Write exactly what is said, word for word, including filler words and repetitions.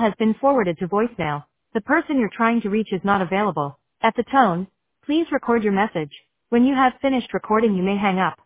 has been forwarded to voicemail. The person you're trying to reach is not available. At the tone, please record your message. When you have finished recording, you may hang up.